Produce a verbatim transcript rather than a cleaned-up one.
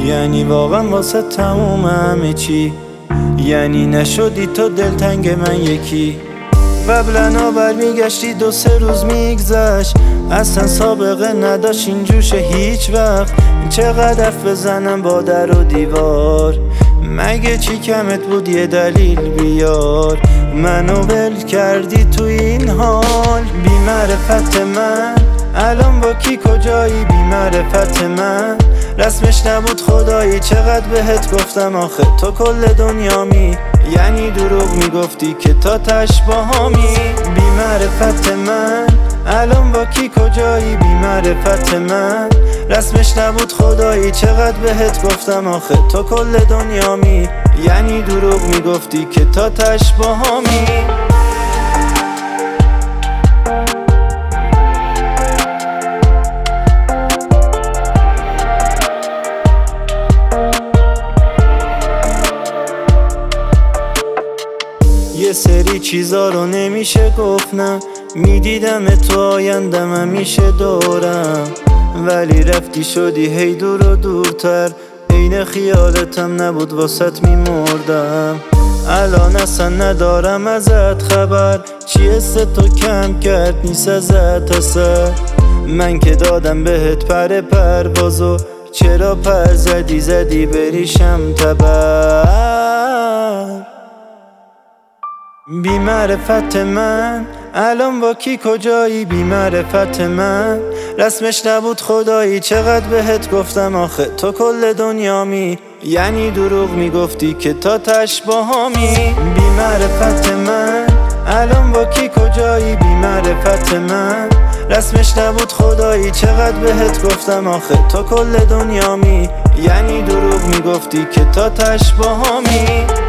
یعنی واقعا واسه تموم همه چی، یعنی نشدی تو دلتنگ من یکی. قبلا برمیگشتی دو سه روز میگذشت، اصلا سابقه نداشت این جوش هیچ وقت. چقدر حرف بزنم با در و دیوار، مگه چی کمت بود یه دلیل بیار. منو ول کردی تو این حال، بی معرفت من الان با کی کجایی؟ بی معرفت من رسمش نبود خدایی. چقدر بهت گفتم آخه تو کل دنیامی، یعنی دروغ میگفتی که تا تش باهامی. بی معرفت من الان با کی کجایی؟ بی معرفت من رسمش نبود خدایی. چقدر بهت گفتم آخه تو کل دنیامی، یعنی دروغ میگفتی که تا تش باهامی. یه سری چیزا رو نمیشه گفت نه، میدیدم تو آیندم همیشه دورم، ولی رفتی شدی هی دور و دورتر. عین خیالتم نبود واسط میمردم، الان اصلا ندارم ازت خبر. چی حس تو کم کرد نیست ازت اثر؟ من که دادم بهت پر پروازو، چرا پر زدی زدی بریشم تبر؟ بی معرفت من الان با کی کجایی؟ بی معرفت من رسمش نبود خدایی. چقدر بهت گفتم آخه تو کل دنیامی، یعنی دروغ میگفتی که تا تش باهامی. بی معرفت من الان با کی کجایی؟ بی معرفت من رسمش نبود خدایی. چقدر بهت گفتم آخه تو کل دنیامی، یعنی دروغ میگفتی که تا تش باهامی.